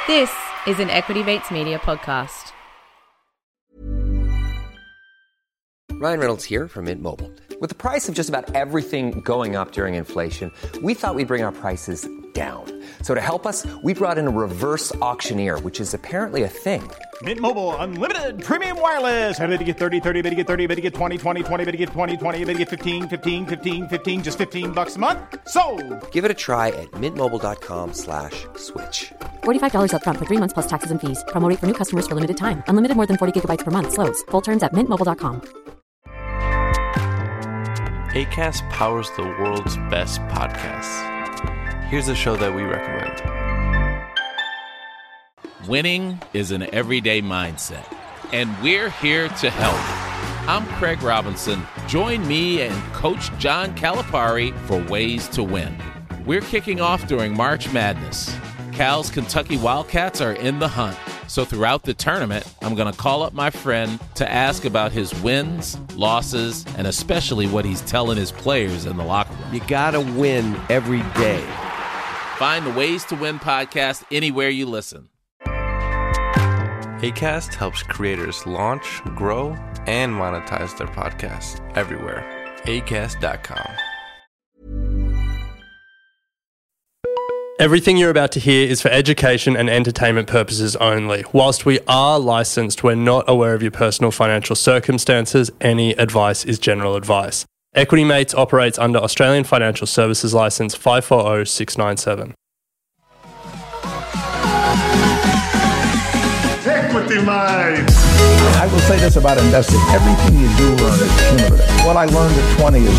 This is an Equity Mates Media podcast. Ryan Reynolds here from Mint Mobile. With the price of just about everything going up during inflation, we thought we'd bring our prices down. So to help us, we brought in a reverse auctioneer, which is apparently a thing. Mint Mobile Unlimited Premium Wireless. How to get 30, 30, bit to get 30, bit to get 20, 20, 20, bit to get 20, 20, bit to get 15, 15, 15, 15, just $15 a month? Sold! Give it a try at mintmobile.com/switch. $45 up front for 3 months plus taxes and fees. Promo rate for new customers for limited time. Unlimited more than 40 gigabytes per month. Slows full terms at mintmobile.com. Acast powers the world's best podcasts. Here's a show that we recommend. Winning is an everyday mindset, and we're here to help. I'm Craig Robinson. Join me and Coach John Calipari for Ways to Win. We're kicking off during March Madness. Cal's Kentucky Wildcats are in the hunt. So throughout the tournament, I'm going to call up my friend to ask about his wins, losses, and especially what he's telling his players in the locker room. You got to win every day. Find the Ways to Win podcast anywhere you listen. Acast helps creators launch, grow, and monetize their podcasts everywhere. Acast.com. Everything you're about to hear is for education and entertainment purposes only. Whilst we are licensed, we're not aware of your personal financial circumstances. Any advice is general advice. Equity Mates operates under Australian Financial Services Licence 540697. Equity Mates! I will say this about investing. Everything you do learn is cumulative. What I learned at 20 is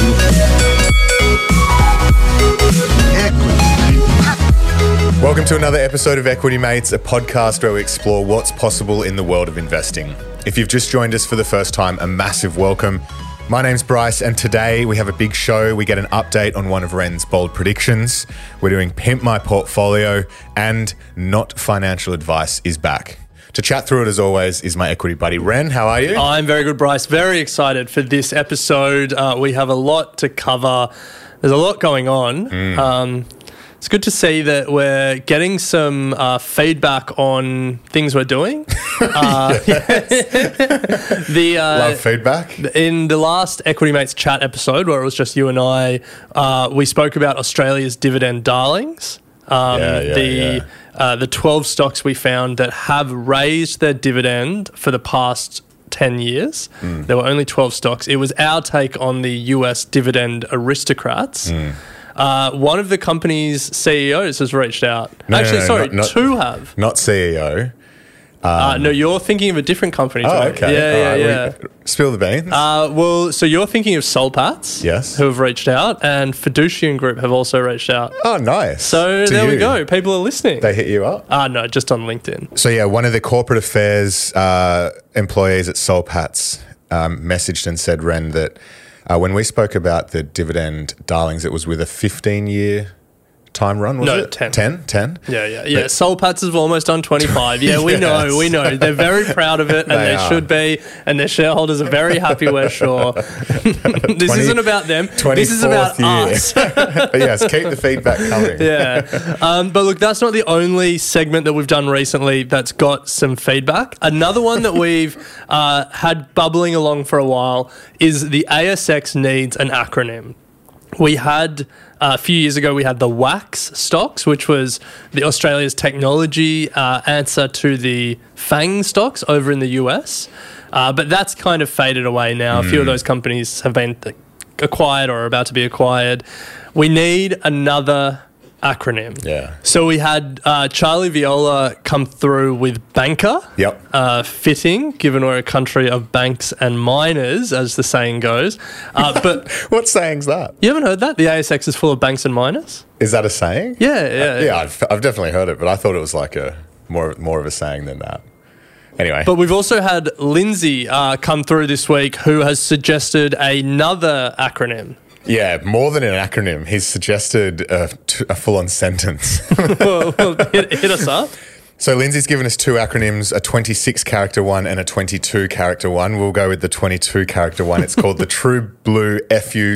useful. Equity. Welcome to another episode of Equity Mates, a podcast where we explore what's possible in the world of investing. If you've just joined us for the first time, a massive welcome. My name's Bryce, and today we have a big show. We get an update on one of Ren's bold predictions. We're doing Pimp My Portfolio, and Not Financial Advice is back. To chat through it, as always, is my equity buddy, Ren. How are you? I'm very good, Bryce. Very excited for this episode. We have a lot to cover. There's a lot going on. It's good to see that we're getting some feedback on things we're doing. Love feedback. In the last Equity Mates chat episode, where it was just you and I, we spoke about Australia's dividend darlings. The 12 stocks we found that have raised their dividend for the past 10 years. There were only 12 stocks. It was our take on the US dividend aristocrats. One of the company's CEOs has reached out. Two have. Not CEO. No, you're thinking of a different company. Okay. Yeah. Spill the beans. So you're thinking of Soul Patts. Yes. Who have reached out, and Fiducian Group have also reached out. Oh, nice. So there we go. People are listening. They hit you up? No, just on LinkedIn. So yeah, one of the corporate affairs employees at Soul Patts messaged and said, Ren, that when we spoke about the dividend darlings, it was with a 15-year time run, was it? 10. 10? Yeah. Soul Patts have almost done 25. Yeah, we know. They're very proud of it, and they should be, and their shareholders are very happy, we're sure. This isn't about them. This is about us. But yes, keep the feedback coming. Yeah. But look, that's not the only segment that we've done recently that's got some feedback. Another one that we've had bubbling along for a while is the ASX needs an acronym. We had, a few years ago, we had the WAX stocks, which was the Australia's technology answer to the FANG stocks over in the US. But that's kind of faded away now. A few of those companies have been acquired or are about to be acquired. We need another acronym. Yeah. So we had Charlie Viola come through with banker. Yep. Fitting, given we're a country of banks and miners, as the saying goes. But what saying's that? You haven't heard that? The ASX is full of banks and miners? Is that a saying? Yeah. I've definitely heard it, but I thought it was like a more of a saying than that. Anyway. But we've also had Lindsay come through this week, who has suggested another acronym. Yeah, more than an acronym. He's suggested a full-on sentence. well, hit us up. So Lindsay's given us two acronyms, a 26-character one and a 22-character one. We'll go with the 22-character one. It's called the True Blue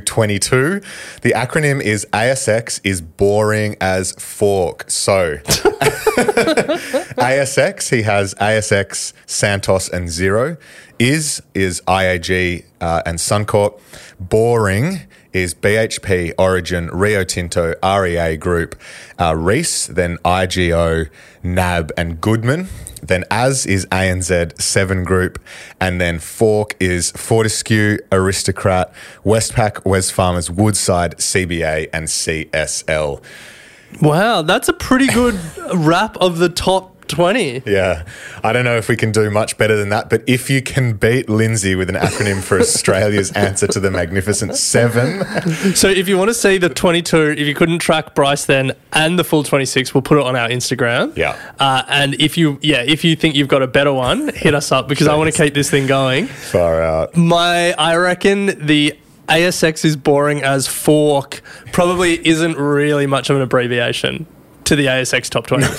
FU22. The acronym is ASX is boring as fork. So ASX, he has ASX, Santos, and Xero. Is IAG and Suncorp. Boring is BHP, Origin, Rio Tinto, REA Group, Reece, then IGO, NAB, and Goodman. Then As is ANZ, Seven Group, and then Fork is Fortescue, Aristocrat, Westpac, Wesfarmers, Woodside, CBA, and CSL. Wow, that's a pretty good wrap of the top 20. Yeah. I don't know if we can do much better than that, but if you can beat Lindsay with an acronym for Australia's answer to the Magnificent Seven. So if you want to see the 22, if you couldn't track Bryce then and the full 26, we'll put it on our Instagram. Yeah. And if you think you've got a better one, hit us up because I want to keep this thing going. Far out. I reckon the ASX is boring as Fork probably isn't really much of an abbreviation to the ASX top 20.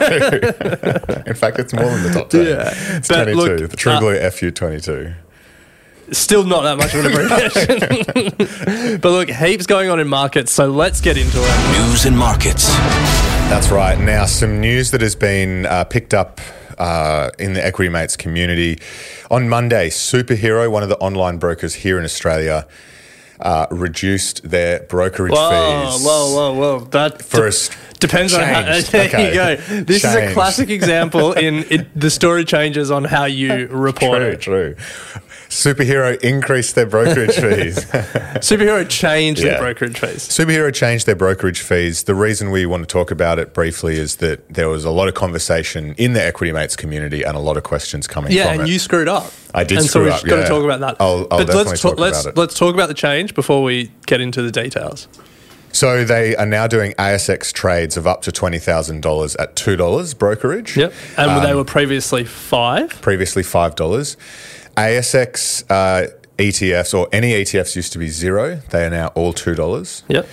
In fact, it's more than the top 10. Yeah. It's But 22. look, the True Blue FU22. Still not that much of an abbreviation. But look, heaps going on in markets, so let's get into it. News and markets. That's right. Now, some news that has been picked up in the Equity Mates community. On Monday, Superhero, one of the online brokers here in Australia, reduced their brokerage fees. Whoa. That depends on how. There you go. This is a classic example in the story changes on how you report it. True. Superhero increased their brokerage fees. Superhero changed their brokerage fees. Superhero changed their brokerage fees. The reason we want to talk about it briefly is that there was a lot of conversation in the Equity Mates community and a lot of questions coming from it. Yeah, and you screwed up. I did screw up, so we've got to talk about that. I'll definitely talk about it. Let's talk about the change before we get into the details. So they are now doing ASX trades of up to $20,000 at $2 brokerage. Yep, and they were previously $5. Previously $5. ASX ETFs, or any ETFs, used to be $0. They are now all $2. Yep.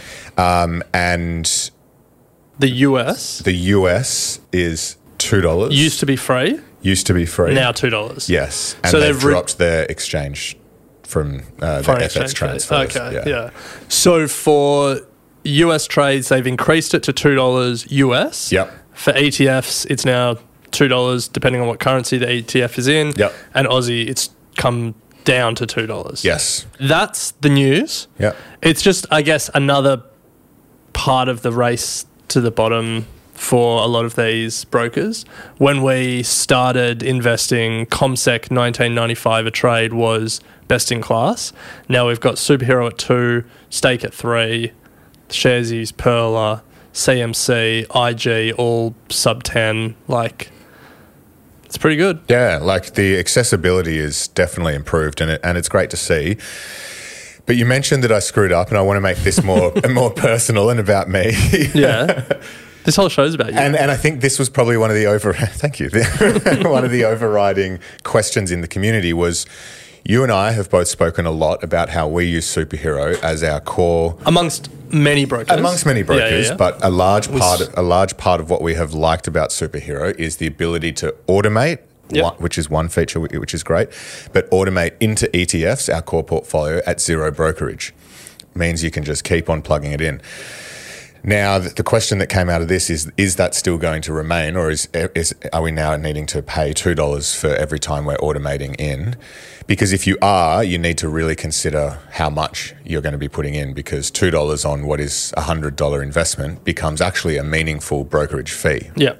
And the US? The US is $2. Used to be free? Used to be free. Now $2. Yes. And so they've dropped their exchange from the FX transfers. Okay, yeah. So for US trades, they've increased it to $2 US. Yep. For ETFs, it's now $2, depending on what currency the ETF is in. Yep. And Aussie, it's come down to $2. Yes. That's the news. Yep. It's just, I guess, another part of the race to the bottom for a lot of these brokers. When we started investing, CommSec 1995 a trade was best in class. Now we've got Superhero at 2, Stake at 3, Sharesies, Perla, CMC, IG, all sub 10. Like, it's pretty good. Yeah, like the accessibility is definitely improved, and it's great to see. But you mentioned that I screwed up, and I want to make this more personal and about me. Yeah. This whole show's about you. And I think this was probably one of the one of the overriding questions in the community was, you and I have both spoken a lot about how we use Superhero as our core amongst many brokers. Yeah. But a large part of what we have liked about Superhero is the ability to automate, which is one feature which is great, but automate into ETFs, our core portfolio, at $0 brokerage. Means you can just keep on plugging it in. Now, the question that came out of this is that still going to remain, or are we now needing to pay $2 for every time we're automating in? Because if you are, you need to really consider how much you're going to be putting in, because $2 on what is a $100 investment becomes actually a meaningful brokerage fee. Yeah.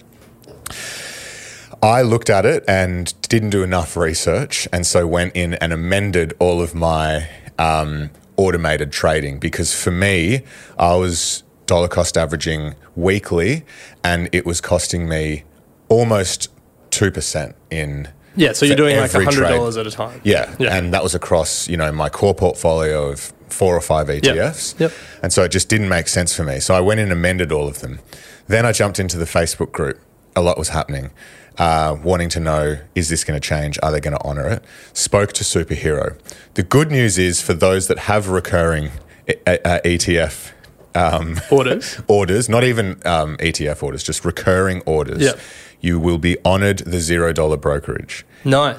I looked at it and didn't do enough research, and so went in and amended all of my automated trading, because for me, I was dollar cost averaging weekly, and it was costing me almost 2% in. Yeah, so you're doing like $100 trade at a time. Yeah, and that was across my core portfolio of 4 or 5 ETFs. Yep. And so it just didn't make sense for me. So I went in and amended all of them. Then I jumped into the Facebook group. A lot was happening, wanting to know, is this going to change? Are they going to honour it? Spoke to Superhero. The good news is, for those that have recurring ETF orders, not even ETF orders, just recurring orders, you will be honoured the $0 brokerage. Nice.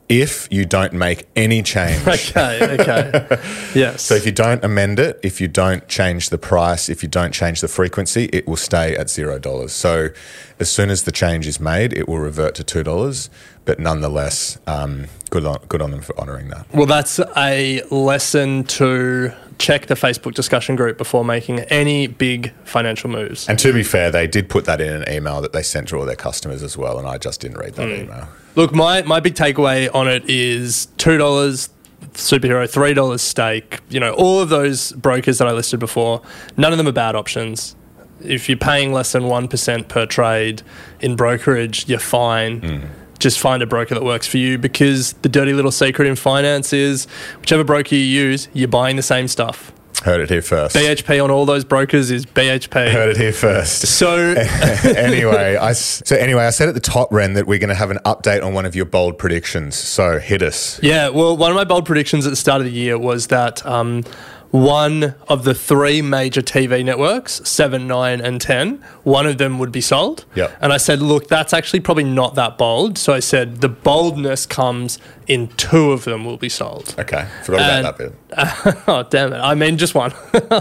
if you don't make any change. Okay. Yes. So if you don't amend it, if you don't change the price, if you don't change the frequency, it will stay at $0. So as soon as the change is made, it will revert to $2. But nonetheless, good on them for honouring that. Well, that's a lesson to check the Facebook discussion group before making any big financial moves. And to be fair, they did put that in an email that they sent to all their customers as well, and I just didn't read that email. Look, my big takeaway on it is $2 Superhero, $3 Stake, all of those brokers that I listed before, none of them are bad options. If you're paying less than 1% per trade in brokerage, you're fine. Just find a broker that works for you, because the dirty little secret in finance is whichever broker you use, you're buying the same stuff. Heard it here first. BHP on all those brokers is BHP. Heard it here first. So anyway, I said at the top, Ren, that we're going to have an update on one of your bold predictions. So hit us. Yeah, well, one of my bold predictions at the start of the year was that one of the three major TV networks, 7, 9 and 10, one of them would be sold. Yep. And I said, look, that's actually probably not that bold. So I said the boldness comes in 2 of them will be sold. Okay, forgot about that bit. Oh, damn it. I mean, just one.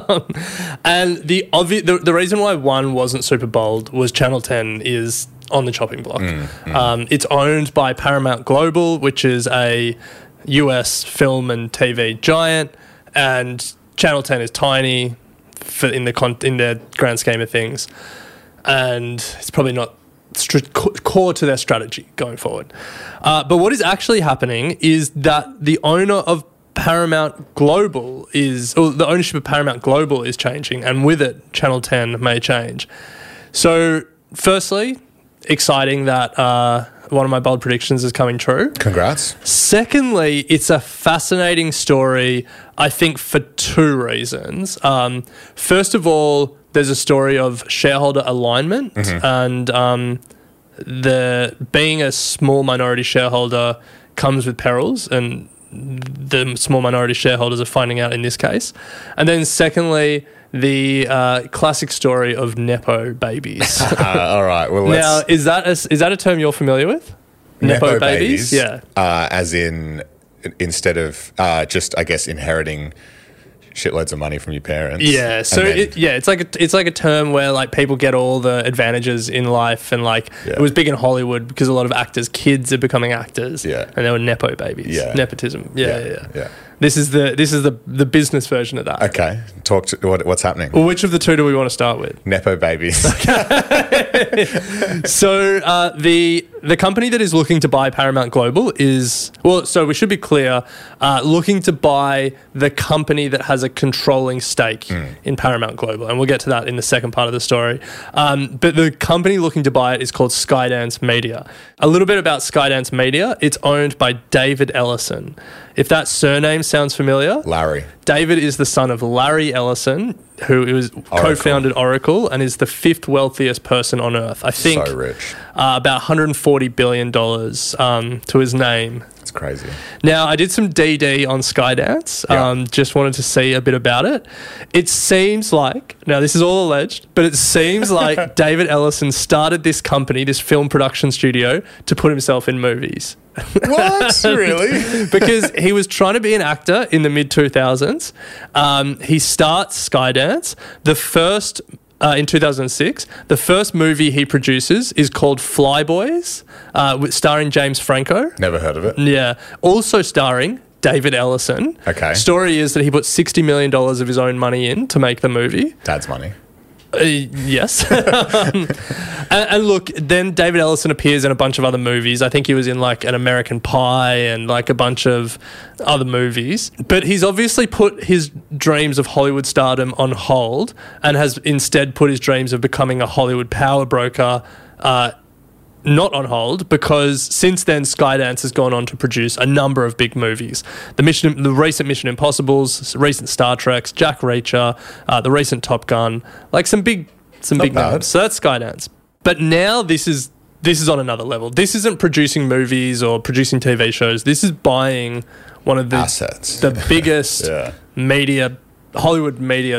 And the reason why one wasn't super bold was Channel 10 is on the chopping block. It's owned by Paramount Global, which is a US film and TV giant. And Channel 10 is tiny in their grand scheme of things, and it's probably not core to their strategy going forward. But what is actually happening is that the owner of Paramount Global the ownership of Paramount Global is changing, and with it, Channel 10 may change. So, firstly, exciting that one of my bold predictions is coming true. Congrats. Secondly, it's a fascinating story, I think, for 2 reasons. First of all, there's a story of shareholder alignment, and being a small minority shareholder comes with perils, and the small minority shareholders are finding out in this case. And then secondly, the classic story of Nepo babies. All right. Well, now, is that a term you're familiar with? Nepo babies? Yeah. As in, instead of just, I guess, inheriting shitloads of money from your parents. Yeah. So it's like a term where like people get all the advantages in life, and it was big in Hollywood because a lot of actors' kids are becoming actors. Yeah. And they were Nepo babies. Yeah. Nepotism. Yeah. This is the business version of that. Okay. Talk to what's happening. Well, which of the 2 do we want to start with? Nepo babies. So the company that is looking to buy Paramount Global so we should be clear, looking to buy the company that has a controlling stake in Paramount Global, and we'll get to that in the second part of the story. But the company looking to buy it is called Skydance Media. A little bit about Skydance Media. It's owned by David Ellison. If that surname sounds familiar, Larry. David is the son of Larry Ellison, who co-founded Oracle and is the 5th wealthiest person on earth. I think so rich. About $140 billion to his name. It's crazy. Now, I did some DD on Skydance. Just wanted to see a bit about it. It seems like, now this is all alleged, but it seems like David Ellison started this company, this film production studio, to put himself in movies. What? Really? Because he was trying to be an actor in the mid-2000s. He starts Skydance. The first, in 2006, the first movie he produces is called Flyboys, starring James Franco. Never heard of it. Yeah. Also starring David Ellison. Okay. Story is that he put $60 million of his own money in to make the movie. Dad's money. Yes. and look, then David Ellison appears in a bunch of other movies. I think he was in like An American Pie and like a bunch of other movies. But he's obviously put his dreams of Hollywood stardom on hold and has instead put his dreams of becoming a Hollywood power broker not on hold, because since then Skydance has gone on to produce a number of big movies. The recent Mission Impossibles, recent Star Treks, Jack Reacher, the recent Top Gun, like some big names. So that's Skydance. But now this is on another level. This isn't producing movies or producing TV shows. This is buying one of the assets, the biggest Hollywood media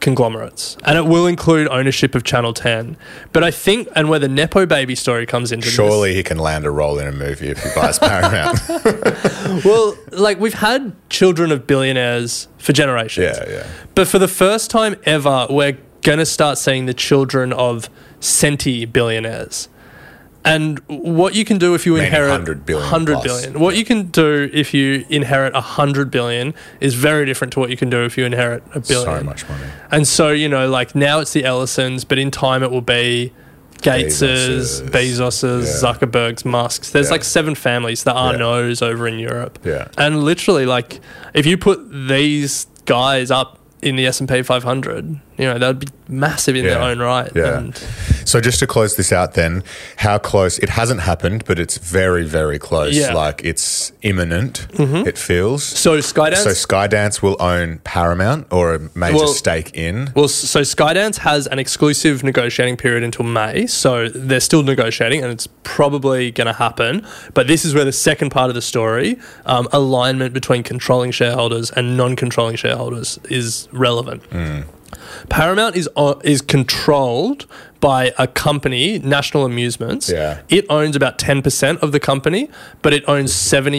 conglomerates, and it will include ownership of Channel 10. But I think, and where the Nepo baby story comes into surely he can land a role in a movie if he buys Paramount. Well, like, we've had children of billionaires for generations. Yeah. But for the first time ever, we're going to start seeing the children of centi-billionaires. And what you can do if you inherit 100 billion. 100 billion. What you can do if you inherit 100 billion is very different to what you can do if you inherit a billion. So much money. And so, you know, like, now it's the Ellisons, but in time it will be Gateses, Bezoses, Zuckerbergs, Musks. There's like 7 families, the Arnauds over in Europe. Yeah. And literally, like, if you put these guys up in the S&P 500, you know, that would be massive in their own right. Yeah. And so just to close this out then, how close, it hasn't happened, but it's very, very close. Yeah. Like, it's imminent, it feels. So Skydance will own Paramount, or a major stake in. Well, so Skydance has an exclusive negotiating period until May, so they're still negotiating, and it's probably going to happen. But this is where the second part of the story, alignment between controlling shareholders and non-controlling shareholders, is relevant. Paramount is controlled by a company, National Amusements. Yeah. It owns about 10% of the company, but it owns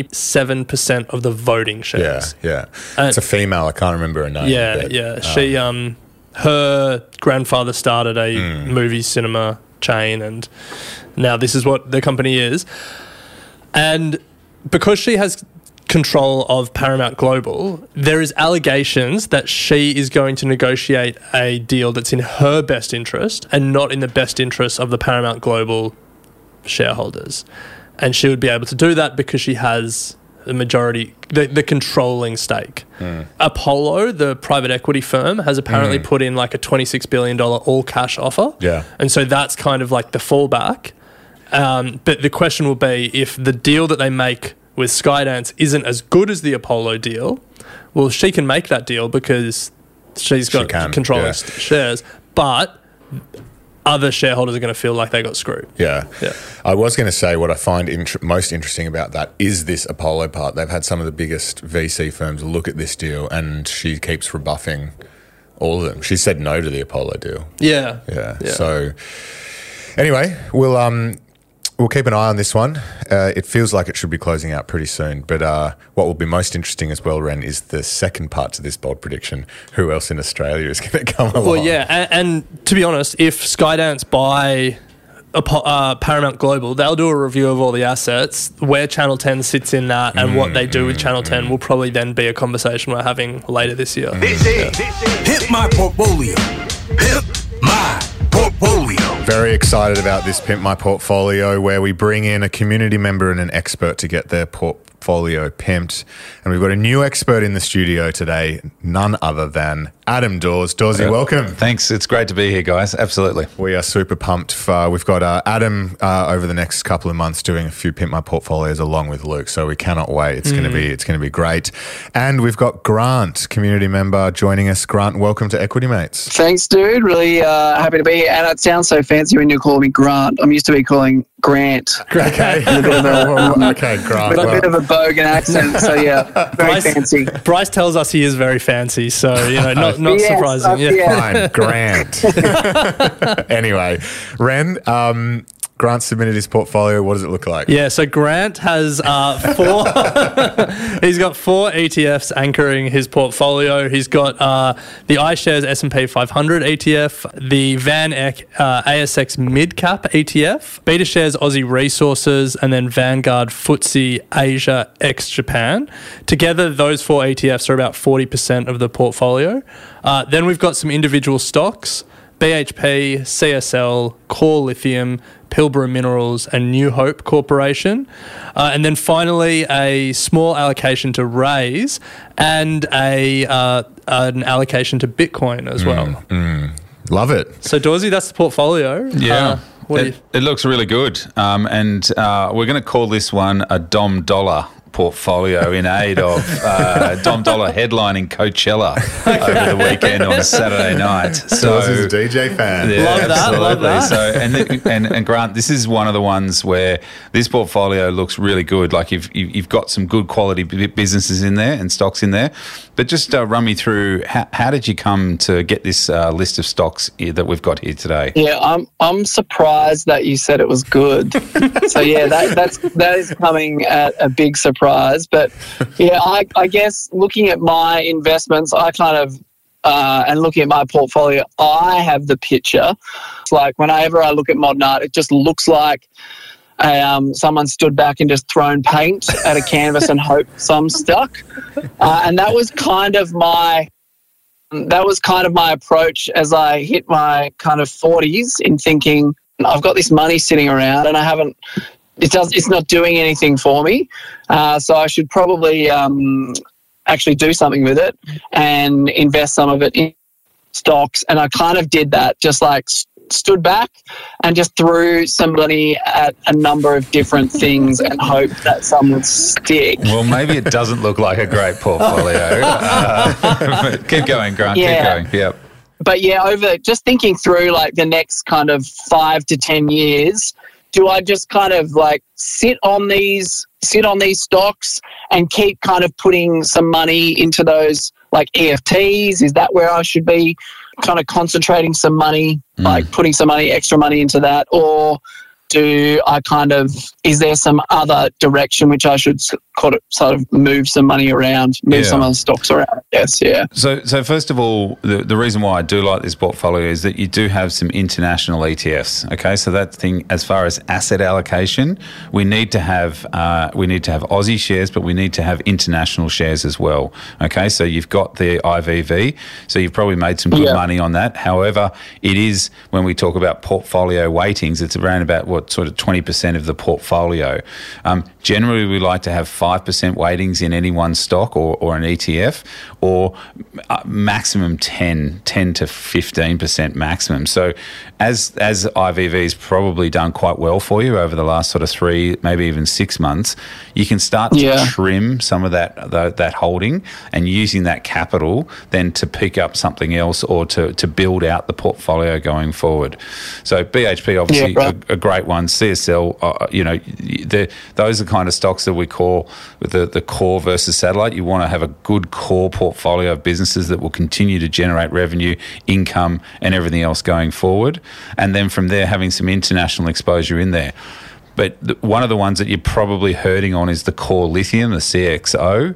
77% of the voting shares. Yeah. It's a female. I can't remember her name. Yeah. She, her grandfather started a movie cinema chain, and now this is what the company is. And because she has control of Paramount Global, there is allegations that she is going to negotiate a deal that's in her best interest and not in the best interest of the Paramount Global shareholders. And she would be able to do that because she has the majority, the controlling stake. Apollo, the private equity firm, has apparently put in like a $26 billion all-cash offer. Yeah. And so that's kind of like the fallback. But the question will be, if the deal that they make with Skydance isn't as good as the Apollo deal, well, she can make that deal because she's got controlling shares, but other shareholders are going to feel like they got screwed. Yeah. I was going to say, what I find most interesting about that is this Apollo part. They've had some of the biggest VC firms look at this deal, and she keeps rebuffing all of them. She said no to the Apollo deal. Yeah. So anyway, we'll keep an eye on this one. It feels like it should be closing out pretty soon. But what will be most interesting as well, Ren, is the second part to this bold prediction. Who else in Australia is going to come along? Well, yeah. And to be honest, if Skydance buy Paramount Global, they'll do a review of all the assets. Where Channel 10 sits in that and what they do with Channel 10 will probably then be a conversation we're having later this year. This is Pimp My Portfolio. Pimp My Portfolio. Very excited about this Pimp My Portfolio, where we bring in a community member and an expert to get their portfolio pimped. And we've got a new expert in the studio today, none other than Adam Dawes. Dawesy, welcome. Thanks. It's great to be here, guys. Absolutely. We are super pumped. We've got Adam over the next couple of months doing a few Pimp My Portfolios along with Luke, so we cannot wait. It's going to be great. And we've got Grant, community member, joining us. Grant, welcome to Equity Mates. Thanks, dude. Really happy to be here. And it sounds so fancy when you call me Grant. I'm used to be calling Grant. Okay. Grant. With a bit of a bogan accent. So yeah, very fancy. Bryce tells us he is very fancy, so not surprising. Fine, Grant. Anyway, Ren, Grant submitted his portfolio. What does it look like? Yeah, so Grant has 4. He's got 4 ETFs anchoring his portfolio. He's got the iShares S&P 500 ETF, the Van Eck ASX Mid Cap ETF, BetaShares Aussie Resources, and then Vanguard FTSE Asia ex Japan. Together, those 4 ETFs are about 40% of the portfolio. Then we've got some individual stocks: BHP, CSL, Core Lithium, Pilbara Minerals, and New Hope Corporation. And then finally, a small allocation to Raise and an allocation to Bitcoin as well. Love it. So, Dawesy, that's the portfolio. Yeah. It looks really good. And we're going to call this one a Dom Dollar portfolio in aid of Dom Dollar headlining Coachella over the weekend on a Saturday night. So this is a DJ fan. Yeah, Love that, absolutely. love that. So and Grant, this is one of the ones where this portfolio looks really good. Like you've got some good quality businesses in there and stocks in there. But just run me through how did you come to get this list of stocks that we've got here today? Yeah, I'm surprised that you said it was good. So yeah, that is coming at a big surprise. But yeah, I guess looking at my investments, I kind of and looking at my portfolio, I have the picture. It's like whenever I look at modern art, it just looks like someone stood back and just thrown paint at a canvas and hoped some stuck. And that was kind of my approach as I hit my kind of 40s in thinking, I've got this money sitting around and it's not doing anything for me. So I should probably actually do something with it and invest some of it in stocks. And I kind of did that, just like stood back and just threw some money at a number of different things and hoped that some would stick. Well, maybe it doesn't look like a great portfolio. Keep going, Grant. Yeah. Keep going. Yep. But yeah, over just thinking through like the next kind of 5 to 10 years, do I just kind of like sit on these stocks and keep kind of putting some money into those like EFTs? Is that where I should be kind of concentrating some money, like putting some extra money into that? Or do I is there some other direction which I should sort of move some money around, some of the stocks around? Yes, yeah. So first of all, the reason why I do like this portfolio is that you do have some international ETFs. Okay, so that thing, as far as asset allocation, we need to have Aussie shares, but we need to have international shares as well. Okay, so you've got the IVV, so you've probably made some good money on that. However, it is, when we talk about portfolio weightings, it's around about sort of 20% of the portfolio. Generally, we like to have 5% weightings in any one stock or an ETF, or maximum 10 to 15% maximum. So as IVV's probably done quite well for you over the last sort of 3, maybe even 6 months, you can start to trim some of that holding and using that capital then to pick up something else or to build out the portfolio going forward. So BHP, obviously, a great one. CSL, those are kind of stocks that we call the core versus satellite. You want to have a good core portfolio of businesses that will continue to generate revenue, income, and everything else going forward. And then from there, having some international exposure in there. But one of the ones that you're probably hurting on is the core lithium, the CXO.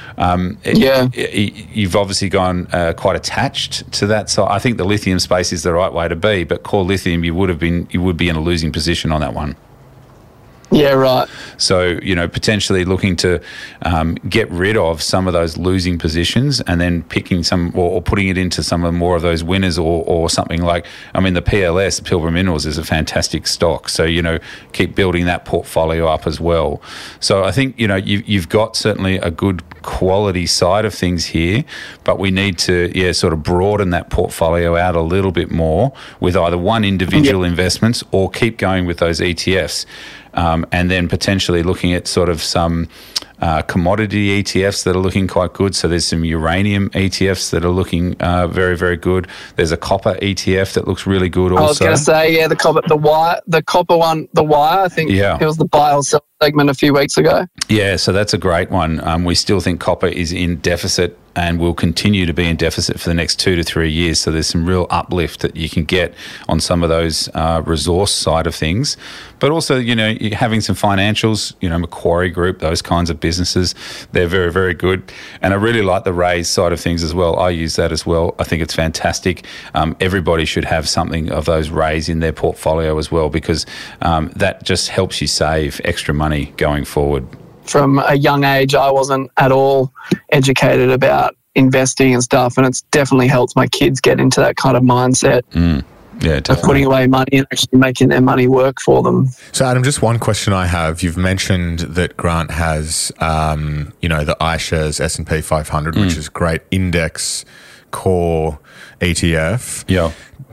You've obviously gone quite attached to that. So I think the lithium space is the right way to be, but core lithium, you would be in a losing position on that one. Yeah, right. So, potentially looking to get rid of some of those losing positions and then picking some or putting it into some of more of those winners or something like, the PLS, Pilbara Minerals, is a fantastic stock. So, keep building that portfolio up as well. So I think, you've got certainly a good quality side of things here, but we need to, sort of broaden that portfolio out a little bit more with either one individual investments or keep going with those ETFs. And then potentially looking at sort of some commodity ETFs that are looking quite good. So there's some uranium ETFs that are looking very, very good. There's a copper ETF that looks really good also. I was going to say, the copper one, the wire, I think it was the buy or sell segment a few weeks ago. Yeah, so that's a great one. We still think copper is in deficit and will continue to be in deficit for the next 2 to 3 years. So there's some real uplift that you can get on some of those resource side of things. But also, having some financials, Macquarie Group, those kinds of businesses, they're very, very good. And I really like the Raise side of things as well. I use that as well. I think it's fantastic. Everybody should have something of those Raise in their portfolio as well, because that just helps you save extra money going forward. From a young age, I wasn't at all educated about investing and stuff, and it's definitely helped my kids get into that kind of mindset. Yeah, definitely. Of putting away money and actually making their money work for them. So, Adam, just one question I have. You've mentioned that Grant has, the iShares S&P 500, which is great index core ETF. Yeah.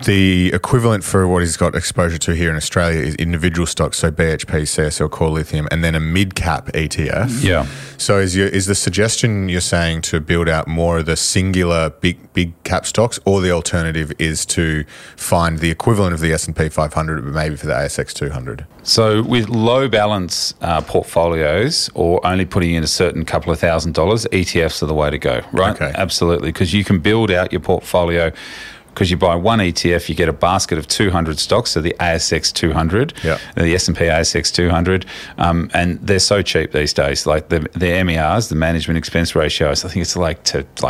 the equivalent for what he's got exposure to here in Australia is individual stocks, so BHP, CSL, Core Lithium, and then a mid-cap ETF. Yeah. So is the suggestion you're saying to build out more of the singular big cap stocks, or the alternative is to find the equivalent of the S&P 500, but maybe for the ASX 200? So with low balance portfolios, or only putting in a certain couple of $1,000, ETFs are the way to go, right? Okay. Absolutely, because you can build out your portfolio. Because you buy one ETF, you get a basket of 200 stocks, so the ASX 200, the S&P ASX 200, and they're so cheap these days. Like the MERs, the management expense ratios, I think it's like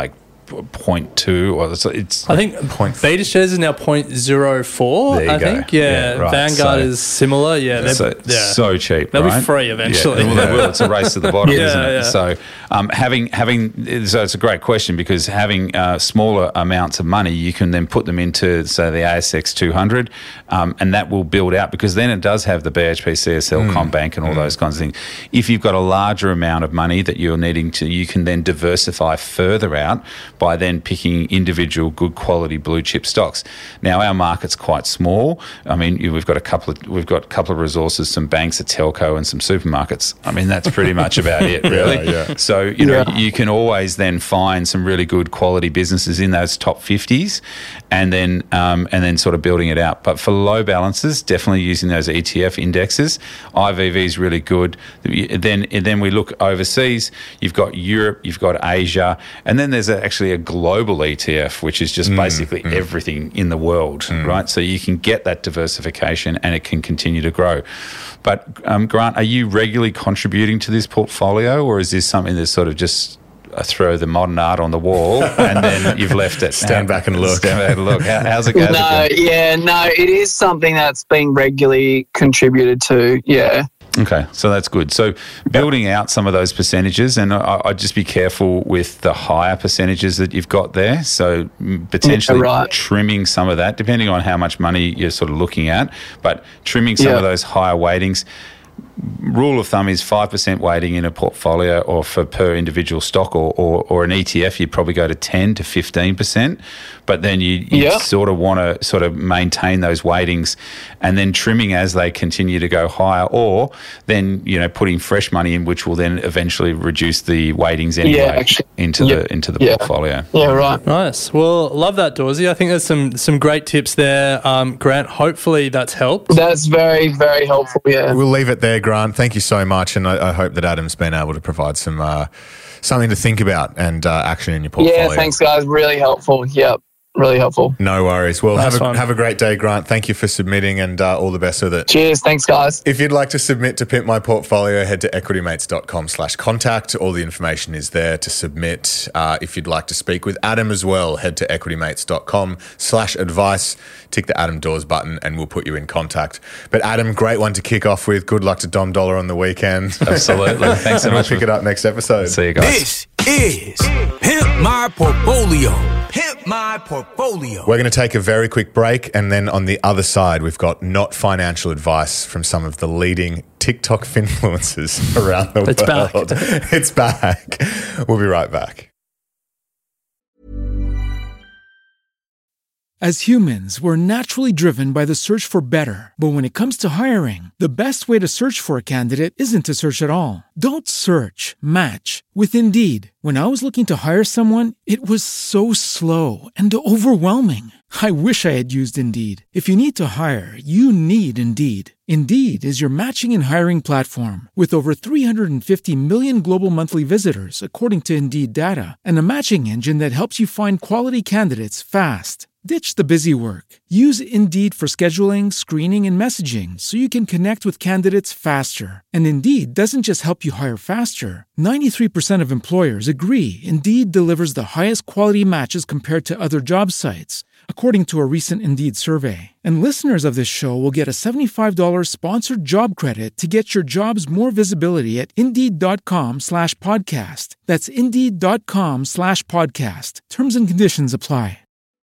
0.2 or it's. I think Beta Shares is now 0.04. There you I go. think, right. Vanguard is similar. Yeah, they're so cheap. They'll right? be free eventually. Yeah, well, they will. It's a race to the bottom, isn't it? Yeah. So so it's a great question, because having smaller amounts of money, you can then put them into, say, the ASX 200, and that will build out, because then it does have the BHP, CSL, CommBank, and all those kinds of things. If you've got a larger amount of money that you're needing to, you can then diversify further out by then picking individual good quality blue chip stocks. Now our market's quite small. I mean, we've got a couple of resources, some banks, a telco, and some supermarkets. I mean, that's pretty much about it, really. So you can always then find some really good quality businesses in those top 50s, and then sort of building it out. But for low balances, definitely using those ETF indexes. IVV is really good. Then we look overseas. You've got Europe, you've got Asia, and then there's actually a global ETF, which is just basically everything in the world, right? So you can get that diversification, and it can continue to grow. But Grant, are you regularly contributing to this portfolio, or is this something that's sort of just throw the modern art on the wall and then you've left it? Stand back and look. How's it going? It is something that's being regularly contributed to. Yeah. Okay, so that's good. So building out some of those percentages, and I'd just be careful with the higher percentages that you've got there. So potentially trimming some of that, depending on how much money you're sort of looking at, but trimming some of those higher weightings. Rule of thumb is 5% weighting in a portfolio, or for per individual stock, or an ETF, you'd probably go to 10 to 15%. But then you sort of want to sort of maintain those weightings, and then trimming as they continue to go higher, or then putting fresh money in, which will then eventually reduce the weightings anyway into the portfolio. Yeah, right. Nice. Well, love that, Dawsey. I think there's some great tips there, Grant. Hopefully that's helped. That's very, very helpful. Yeah. We'll leave it there, Grant. Thank you so much, and I hope that Adam's been able to provide some something to think about and action in your portfolio. Yeah, thanks, guys. Really helpful. Yep. Really helpful. No worries. Well, have a great day, Grant. Thank you for submitting, and all the best with it. Cheers. Thanks, guys. If you'd like to submit to Pimp My Portfolio, head to equitymates.com/contact. All the information is there to submit. If you'd like to speak with Adam as well, head to equitymates.com/advice. Tick the Adam Dawes button and we'll put you in contact. But Adam, great one to kick off with. Good luck to Dom Dollar on the weekend. Absolutely. Thanks so much. We'll pick it up next episode. See you guys. This is Pimp My Portfolio. Pimp My Portfolio. We're going to take a very quick break, and then on the other side, we've got not financial advice from some of the leading TikTok influencers around the world. It's back. We'll be right back. As humans, we're naturally driven by the search for better. But when it comes to hiring, the best way to search for a candidate isn't to search at all. Don't search, match with Indeed. When I was looking to hire someone, it was so slow and overwhelming. I wish I had used Indeed. If you need to hire, you need Indeed. Indeed is your matching and hiring platform with over 350 million global monthly visitors, according to Indeed data, and a matching engine that helps you find quality candidates fast. Ditch the busy work. Use Indeed for scheduling, screening, and messaging so you can connect with candidates faster. And Indeed doesn't just help you hire faster. 93% of employers agree Indeed delivers the highest quality matches compared to other job sites, according to a recent Indeed survey. And listeners of this show will get a $75 sponsored job credit to get your jobs more visibility at Indeed.com/podcast. That's Indeed.com/podcast. Terms and conditions apply.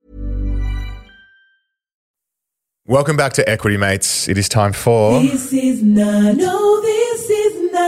Welcome back to Equity Mates. It is time for... This is not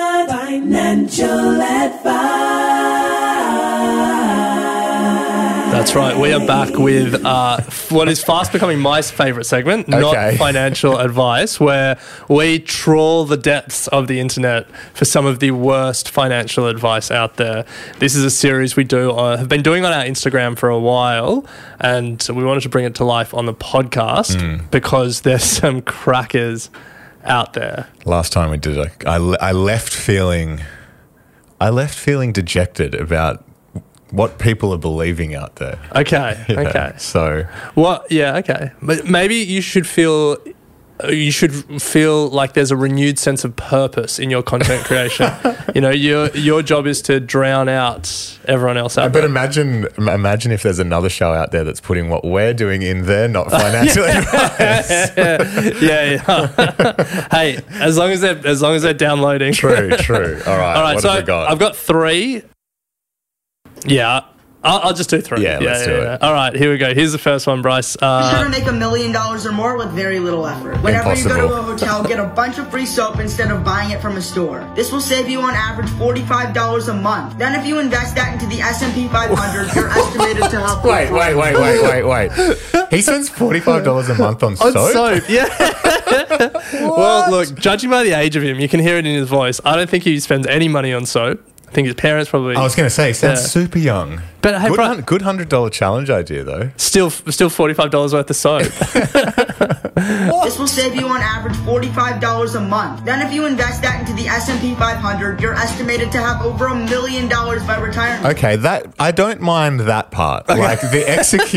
financial advice. That's right. We are back with what is fast becoming my favourite segment, not financial advice, where we trawl the depths of the internet for some of the worst financial advice out there. This is a series we have been doing on our Instagram for a while, and we wanted to bring it to life on the podcast because there's some crackers out there. Last time we did it, I left feeling dejected about what people are believing out there. Okay. So what? Yeah. Okay. But maybe you should feel like there's a renewed sense of purpose in your content creation. You know, your job is to drown out everyone else out there. But imagine if there's another show out there that's putting what we're doing in there, not financial advice. Yeah. Hey, as long as they're downloading. True. All right. What have we got? I've got 3. Yeah. I'll just do 3. Yeah, let's do it. All right, here we go. Here's the first one, Bryce. Try to make $1 million or more with very little effort. Whenever you go to a hotel, get a bunch of free soap instead of buying it from a store. This will save you on average $45 a month. Then if you invest that into the S&P 500, you're estimated to help. Wait. He spends $45 a month on soap? On soap, yeah. Well, look, judging by the age of him, you can hear it in his voice. I don't think he spends any money on soap. I think his parents probably... I was going to say, he sounds super young. But hey, good $100 challenge idea, though. Still $45 worth of soap. This will save you on average $45 a month. Then if you invest that into the S&P 500, you're estimated to have over $1 million by retirement. Okay, I don't mind that part. Okay. Like the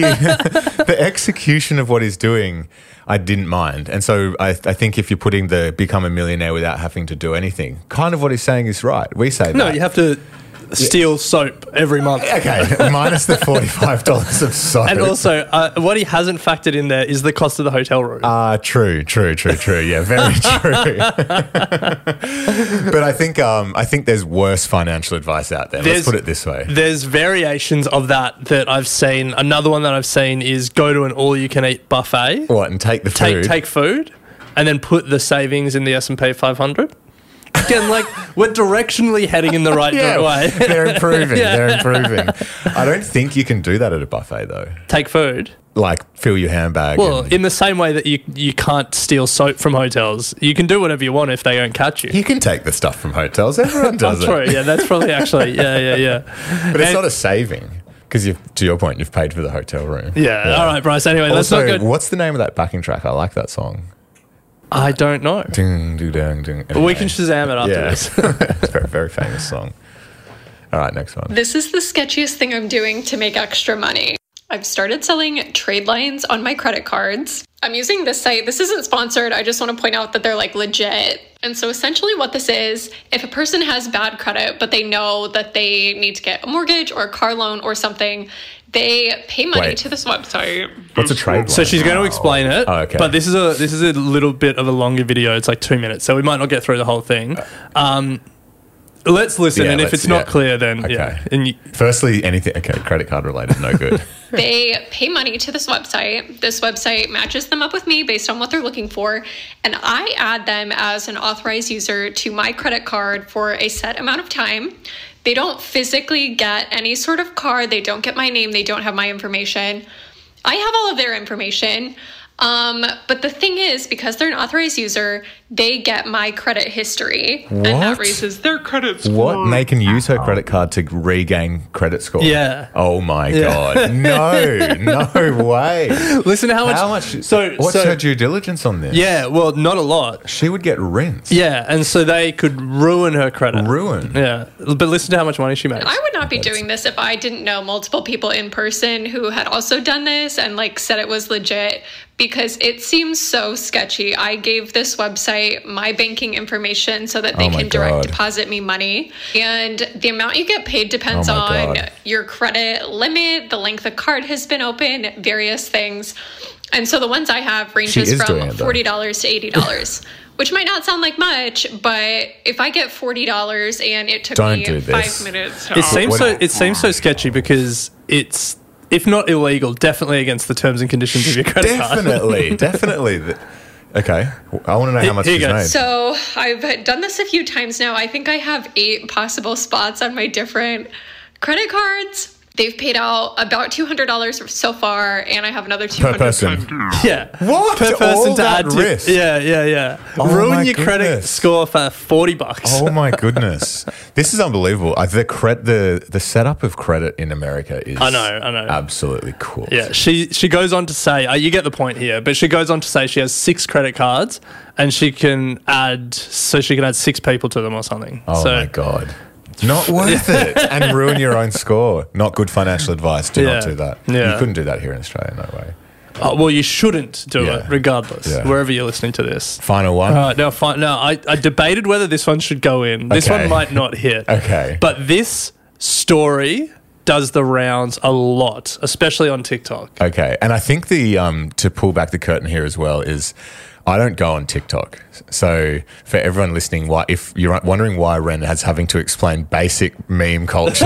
execution of what he's doing, I didn't mind. And so I think if you're putting the become a millionaire without having to do anything, kind of what he's saying is right. We say that. No, you have to steal soap every month. Okay, minus the $45 of soap. And also, what he hasn't factored in there is the cost of the hotel room. True. Yeah, very true. But I think there's worse financial advice out there. Let's put it this way. There's variations of that I've seen. Another one that I've seen is go to an all-you-can-eat buffet. What, and take the food? Take food, and then put the savings in the S&P 500. Again, like, we're directionally heading in the right way. They're improving. I don't think you can do that at a buffet, though. Take food? Like, fill your handbag. Well, in the same way that you can't steal soap from hotels, you can do whatever you want if they don't catch you. You can take the stuff from hotels. Everyone does it. True, yeah, that's probably actually, yeah. But it's not a saving. Because to your point, you've paid for the hotel room. Yeah. All right, Bryce. Anyway, also, let's not go... what's the name of that backing track? I like that song. I don't know. Ding, ding, ding, ding. Anyway. We can Shazam it after this. It's a very, very famous song. All right, next one. This is the sketchiest thing I'm doing to make extra money. I've started selling trade lines on my credit cards. I'm using this site. This isn't sponsored. I just want to point out that they're like legit. And so essentially what this is, if a person has bad credit, but they know that they need to get a mortgage or a car loan or something, they pay money to this website. What's a trade line? So she's going to explain it. Oh, okay. But this is a little bit of a longer video. It's like 2 minutes, so we might not get through the whole thing. Let's listen, and if it's not clear, then Firstly, anything credit card related, no good. They pay money to this website. This website matches them up with me based on what they're looking for, and I add them as an authorized user to my credit card for a set amount of time. They don't physically get any sort of card. They don't get my name. They don't have my information. I have all of their information. But the thing is, because they're an authorized user, they get my credrit history. What? And that raises their credit score. What? And they can use her credit card to regain credit score? Yeah. Oh my God. No way. Listen to how much... What's her due diligence on this? Yeah, well, not a lot. She would get rinsed. Yeah, and so they could ruin her credit. Yeah. But listen to how much money she makes. I would not be doing this if I didn't know multiple people in person who had also done this and said it was legit, because it seems so sketchy. I gave this website my banking information so that they can direct deposit me money. And the amount you get paid depends on your credit limit, the length the card has been open, various things. And so the ones I have ranges from $40 to $80. Which might not sound like much, but if I get $40 and it took me 5 minutes... It seems so sketchy because it's, if not illegal, definitely against the terms and conditions of your credit card. Definitely. Okay. I want to know how much she's made. So I've done this a few times now. I think I have 8 possible spots on my different credit cards. They've paid out about $200 so far, and I have another $200 per person. Yeah. What? Per person All to that add to. risk? Yeah. Oh my Ruin your credit goodness. score for $40. Oh my goodness, this is unbelievable. The setup of credit in America is I know absolutely cool. Yeah, she goes on to say, you get the point here, but she goes on to say she has 6 credit cards and she can add 6 people to them or something. Oh my God. Not worth it. And ruin your own score. Not good financial advice. Do not do that. Yeah. You couldn't do that here in Australia, no way. Oh, well, you shouldn't do it, regardless, wherever you're listening to this. Final one? I debated whether this one should go in. This one might not hit. Okay. But this story does the rounds a lot, especially on TikTok. Okay. And I think to pull back the curtain here as well is I don't go on TikTok. So for everyone listening, if you're wondering why Ren is having to explain basic meme culture,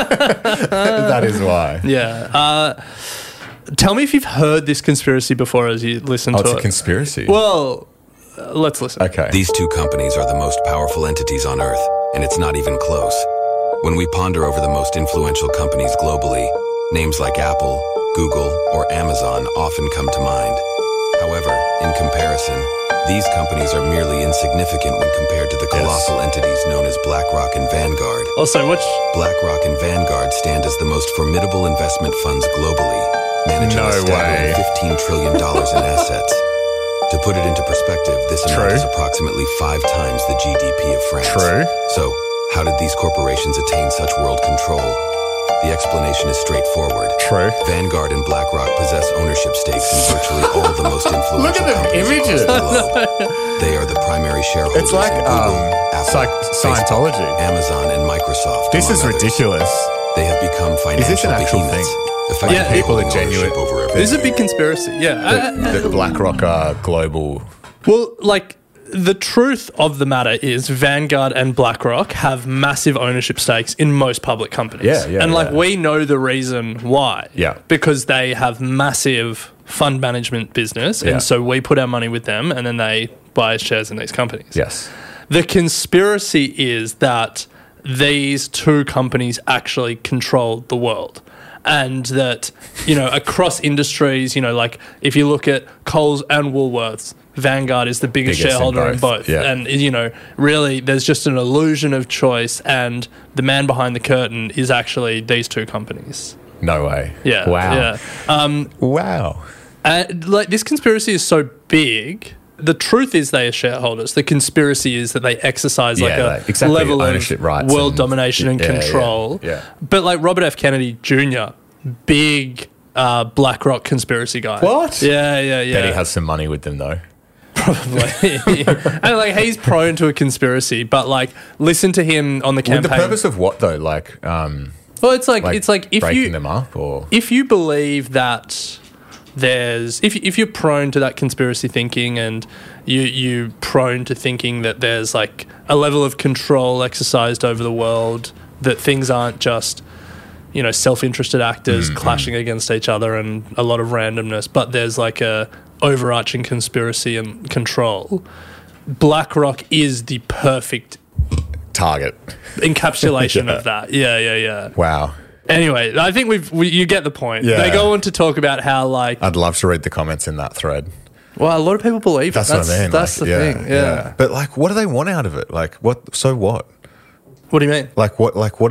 that is why. Yeah. Tell me if you've heard this conspiracy before as you listen to it. Oh, it's a conspiracy? Well, let's listen. Okay. These 2 companies are the most powerful entities on Earth, and it's not even close. When we ponder over the most influential companies globally, names like Apple, Google, or Amazon often come to mind. However, in comparison, these companies are merely insignificant when compared to the colossal entities known as BlackRock and Vanguard. Also, BlackRock and Vanguard stand as the most formidable investment funds globally, managing a staggering $15 trillion in assets. To put it into perspective, this amount is approximately 5 times the GDP of France. So, how did these corporations attain such world control? The explanation is straightforward. Vanguard and BlackRock possess ownership stakes in virtually all the most influential companies across the globe. They are the primary shareholders It's like, in Google, Apple, Scientology. Facebook, Amazon, and Microsoft. This is among others. ridiculous. They have become financial Is this an actual behemoths. thing? Yeah, people are genuine. Over everything. This is a big conspiracy. Yeah. That BlackRock are global. Well, the truth of the matter is Vanguard and BlackRock have massive ownership stakes in most public companies. We know the reason why. Yeah. Because they have massive fund management business, and so we put our money with them, and then they buy shares in these companies. Yes. The conspiracy is that these 2 companies actually control the world. And that, across industries, if you look at Coles and Woolworths, Vanguard is the biggest shareholder in both. Yeah. And, really there's just an illusion of choice, and the man behind the curtain is actually these 2 companies. No way. Yeah. Wow. Yeah. Wow. This conspiracy is so big. The truth is they are shareholders. The conspiracy is that they exercise level ownership of rights world and domination and control. Yeah. But Robert F. Kennedy Jr., big BlackRock conspiracy guy. What? Yeah. Bet he has some money with them though. Probably. And he's prone to a conspiracy, but listen to him on the campaign. With the purpose of what though? Well, it's like if breaking them up, or if you believe that there's if you're prone to that conspiracy thinking, and you prone to thinking that there's a level of control exercised over the world, that things aren't just self-interested actors clashing against each other and a lot of randomness, but there's a overarching conspiracy and control. BlackRock is the perfect target encapsulation of that. Yeah. Wow. Anyway, I think you get the point. Yeah. They go on to talk about how I'd love to read the comments in that thread. Well, a lot of people believe that's it. What I mean. That's the thing. Yeah. But what do they want out of it? What? So what? What do you mean? What are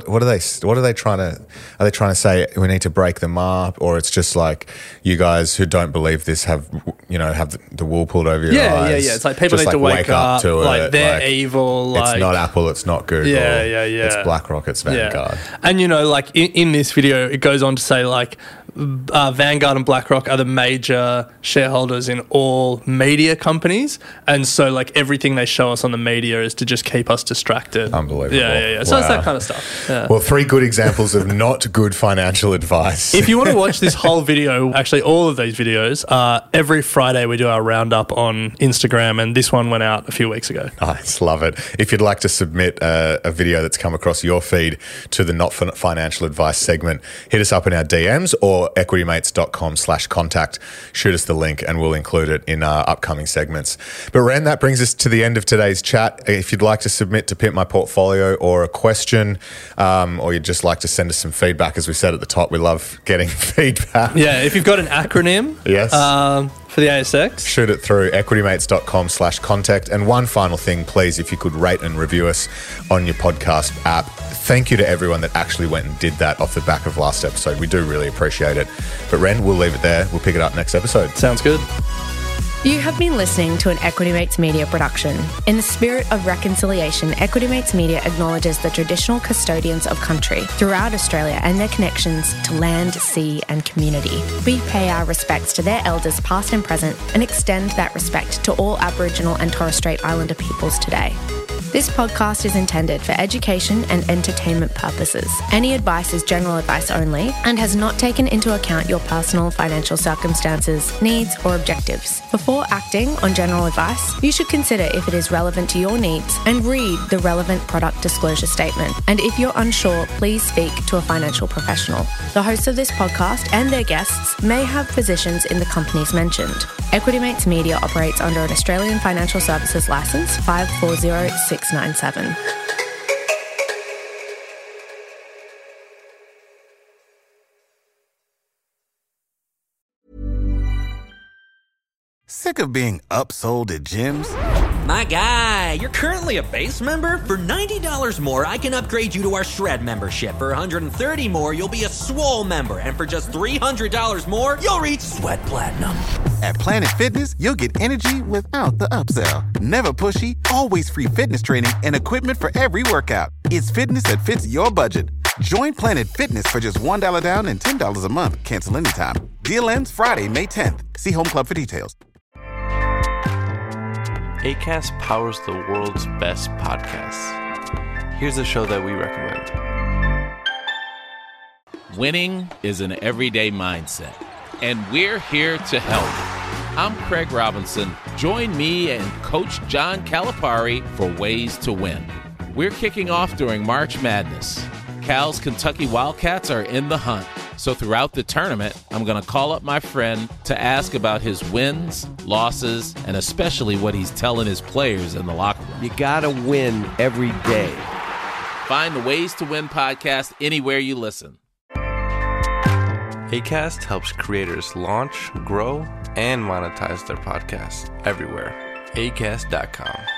they trying to? Are they trying to say we need to break them up, or it's just you guys who don't believe this have the wool pulled over your eyes? Yeah. It's people need to wake up to it. They're evil. It's not Apple. It's not Google. Yeah. It's BlackRock. It's Vanguard. Yeah. And in this video, it goes on to say Vanguard and BlackRock are the major shareholders in all media companies, and so everything they show us on the media is to just keep us distracted. Unbelievable. Yeah. So it's that kind of stuff. Yeah. Well, 3 good examples of not good financial advice. If you want to watch this whole video, actually all of these videos, every Friday we do our roundup on Instagram, and this one went out a few weeks ago. Nice, love it. If you'd like to submit a video that's come across your feed to the Not Financial Advice segment, hit us up in our DMs or equitymates.com/contact. Shoot us the link and we'll include it in our upcoming segments. But Ren, that brings us to the end of today's chat. If you'd like to submit to Pimp My Portfolio portfolio or a question, or you'd just like to send us some feedback, as we said at the top, we love getting feedback. Yeah, if you've got an acronym yes. For the ASX, shoot it through equitymates.com/contact. And one final thing, please, if you could rate and review us on your podcast app. Thank you to everyone that actually went and did that off the back of last episode. We do really appreciate it. But Ren, we'll leave it there. We'll pick it up next episode. Sounds good. You have been listening to an Equity Mates Media production. In the spirit of reconciliation, Equity Mates Media acknowledges the traditional custodians of country throughout Australia and their connections to land, sea and community. We pay our respects to their elders past and present and extend that respect to all Aboriginal and Torres Strait Islander peoples today. This podcast is intended for education and entertainment purposes. Any advice is general advice only and has not taken into account your personal financial circumstances, needs, or objectives. Before acting on general advice, you should consider if it is relevant to your needs and read the relevant product disclosure statement. And if you're unsure, please speak to a financial professional. The hosts of this podcast and their guests may have positions in the companies mentioned. Equity Mates Media operates under an Australian Financial Services Licence 540697. Sick of being upsold at gyms? My guy, you're currently a base member? For $90 more, I can upgrade you to our Shred membership. For $130 more, you'll be a Swole member. And for just $300 more, you'll reach Sweat Platinum. At Planet Fitness, you'll get energy without the upsell. Never pushy, always free fitness training and equipment for every workout. It's fitness that fits your budget. Join Planet Fitness for just $1 down and $10 a month. Cancel anytime. Deal ends Friday, May 10th. See Home Club for details. Acast powers the world's best podcasts. Here's a show that we recommend. Winning is an everyday mindset, and we're here to help. I'm Craig Robinson. Join me and Coach John Calipari for Ways to Win. We're kicking off during March Madness. Cal's Kentucky Wildcats are in the hunt. So throughout the tournament, I'm going to call up my friend to ask about his wins, losses, and especially what he's telling his players in the locker room. You got to win every day. Find the Ways to Win podcast anywhere you listen. Acast helps creators launch, grow, and monetize their podcasts everywhere. Acast.com.